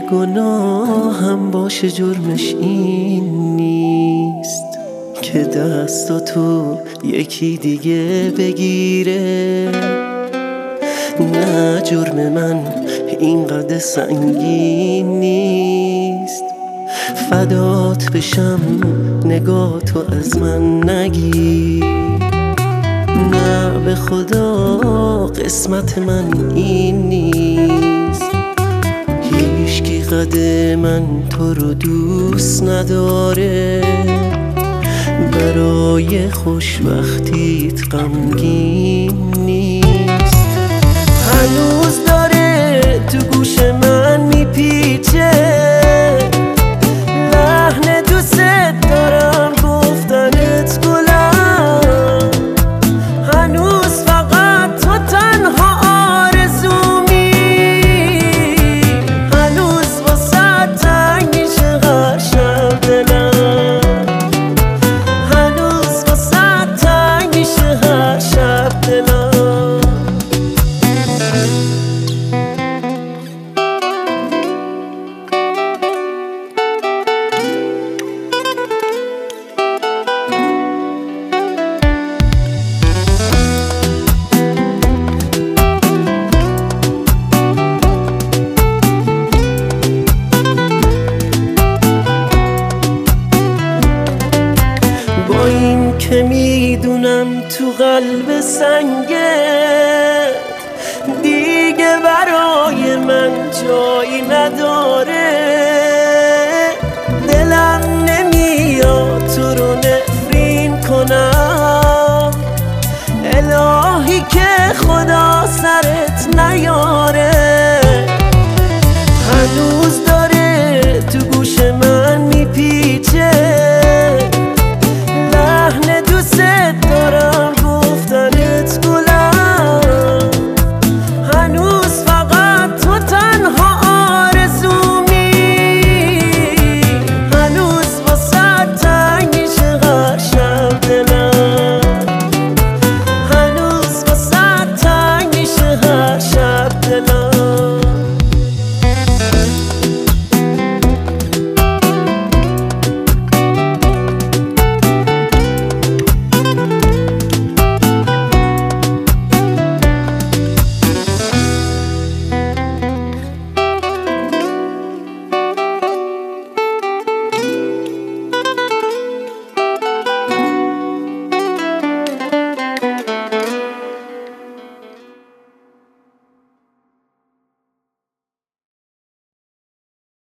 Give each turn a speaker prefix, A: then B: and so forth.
A: گناهم باشه جرمش این نیست که دستاتو یکی دیگه بگیره. نه جرم من اینقدر سنگین نیست، فدات بشم نگاه تو از من نگیر. نه به خدا قسمت من این نیست، هیچکی قد من تو رو دوست نداره. برای خوشبختیت غمگین نیست. هنوز داره تو گوش من میپیچه لحن دوست دارم گفتنت گلم. هنوز فقط تو تنها آرزومی، هنوز واسه تنگ میشه هر شب دلم، هنوز واسه تنگ میشه هر شب دلم. با این که میدونم تو قلب سنگت دیگه برای من جایی نداری.